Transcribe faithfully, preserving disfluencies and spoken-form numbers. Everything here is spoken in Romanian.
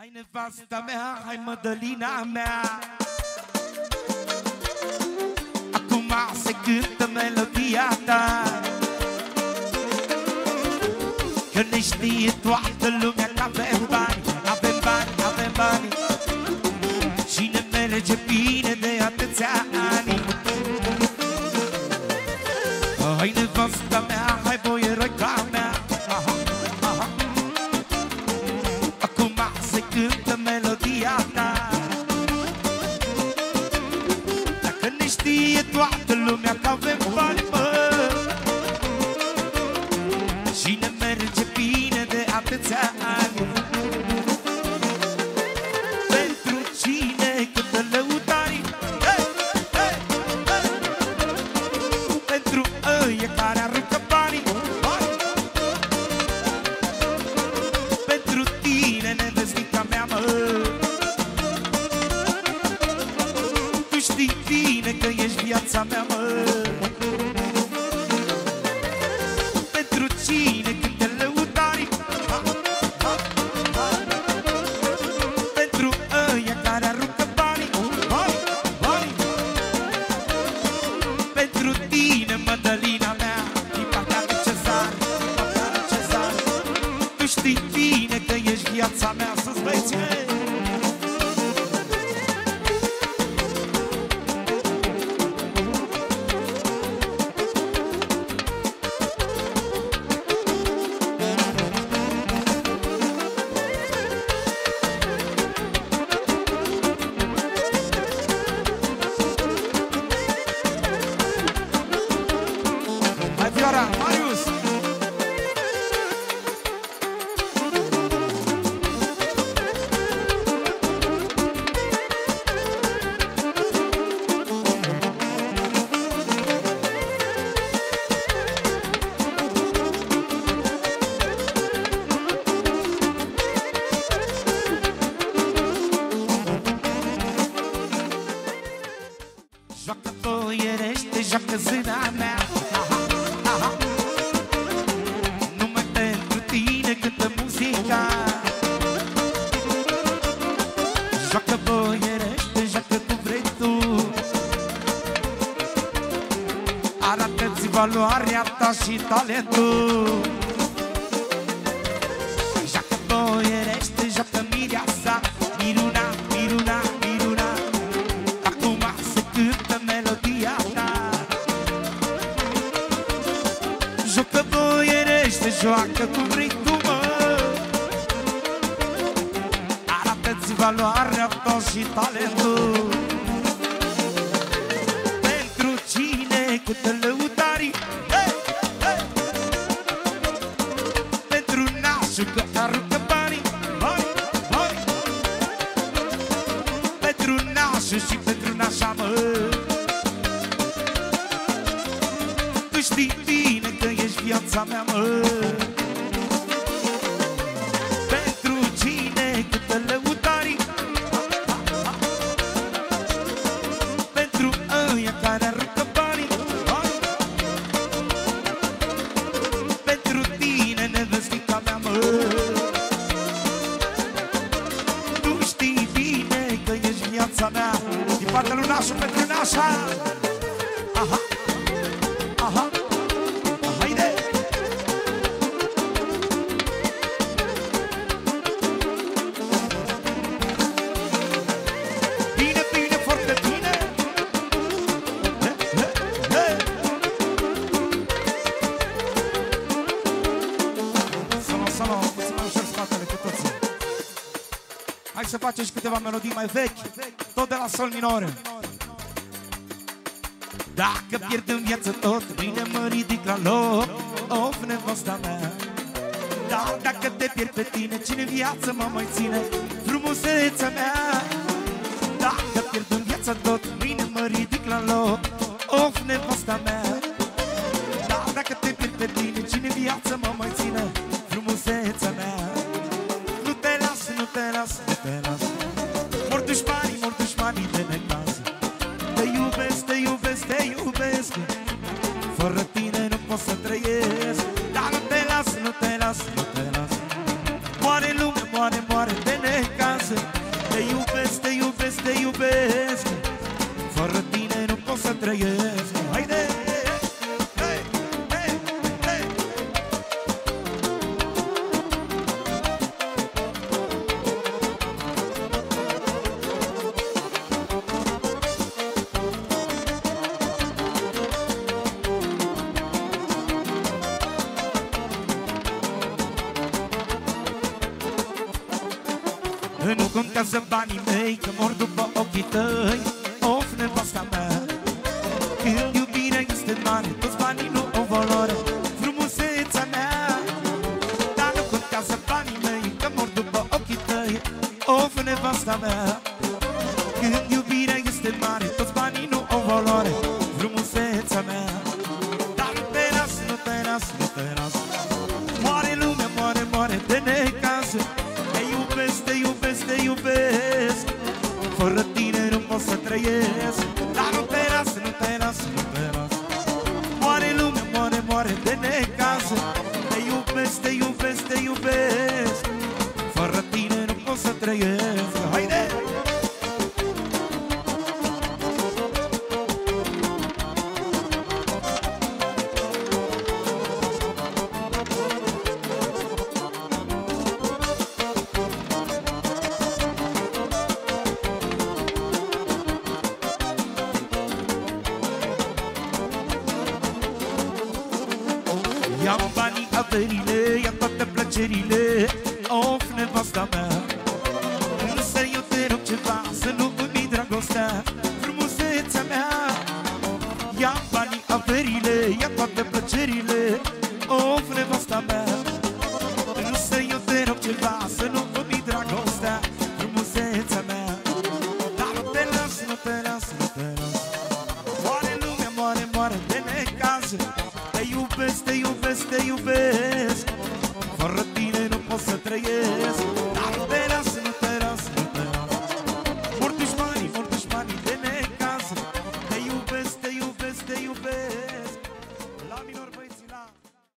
Hai nevasta mea, hai Mădălina mea. Acum se cântă melodia ta, că ne știe toată lumea că avem bani, avem bani, avem bani, și ne merge bine de atâția ani. Hai nevasta mea, hai boieroica mea. Aha, aha. Acum se cântă melodia ta, dacă ne știe toată lumea că avem bani, bă, și ne merge bine de atâția ani. Pentru cine cântă lăutarii, hey, hey, hey. Pentru ăia care aruncă banii, bani. Pentru tine, nevestica mea, mă, tu știi bine că ești viața mea, mă. Pentru cine cântă lăutarii, ha, ha, ha. Pentru ăia care aruncă banii, bani, bani. Pentru tine, Mădălina mea, din partea lui Cezar, din partea lui Cezar. Tu știi bine că ești viața mea, sus băiețile. Hai, Fiora, Marius! Joacă boierește, joacă zâna mea. Aha, aha. Numai pentru tine cântă muzica. Joacă boierește, joacă cum vrei tu. Arată-ți valoarea ta și talentul. Joacă boierește, joacă mireasa. Miruna, miruna, miruna. Acum se cântă melodia ta. Joacă boierește, joacă cum vrei tu, mă. Arată-ți valoarea ta și talentul. Pentru cine cântă lăutarii, hey, hey. Pentru nașul că aruncă banii, bani, bani. Pentru nașul și pentru nașa, mă. Tu știi bine că ești viața mea, mă. Pentru cine cântă lăutarii, pentru ăia care aruncă banii, bani. Pentru tine, nevestica mea, mă. Tu știi bine că ești viața mea. Din partea lui Nașu pentru Nașa. Aha, aha. Haide! Bine, bine, foarte bine! He, he, he. Salut, salut! Puțin mai ușor spatele cu toții. Hai să facem și câteva melodii mai vechi, tot de la sol minore. Dacă pierd în viață tot, bine mă ridic la loc. Of, nevasta mea. Dar dacă te pierd pe tine, cine viață mă mai ține? Frumusețea mea. Dacă pierd în viață tot, bine mă ridic la loc. Of, nevasta mea. Dar dacă te pierd pe tine, cine viață mă mai ține? Frumusețea mea. Nu te las, nu te las, nu te las. Mor dușmanii, mor dușmanii de necaz. Te iubesc, te iubesc, te iubesc. Fără tine nu pot să trăiesc. Dar nu te las, nu te las, nu te las. Moare lume, moare, moare de necaz. Nu contează banii mei, că mor după ochii tăi. Of, nevasta mea. Când iubirea este mare, toți banii nu au valoare. Frumusețea mea. Dar nu contează banii mei, că mor după ochii tăi. Of, nevasta mea. Când iubirea este mare, toți banii nu au valoare. Frumusețea mea. Dar nu te las, nu te las, nu te las. Moare lumea, moare, moare de necaz. Te iubesc, te iubesc, te iubesc. Fără tine nu pot să trăiesc. Dar nu te las, nu te las, nu te las. Moare lumea, moare, moare de necaz. Te iubesc, te iubesc, te iubesc. Fără tine nu pot să trăiesc. Haide! Ia-mi banii, averile, ia toate plăcerile. Of, nevasta mea. Însă eu te rog ceva, să nu îmi dragostea. Frumusețea mea. Ia-mi banii, averile, ia toate plăcerile. Of, nevasta mea. Însă eu te rog ceva, să nu îmi dragostea. Frumusețea mea. Dar nu te las, nu te las, nu te las. Moare lumea, moare, moare de necaz. Te iubesc, te iubesc, te iubesc. Fără tine nu pot să trăiesc.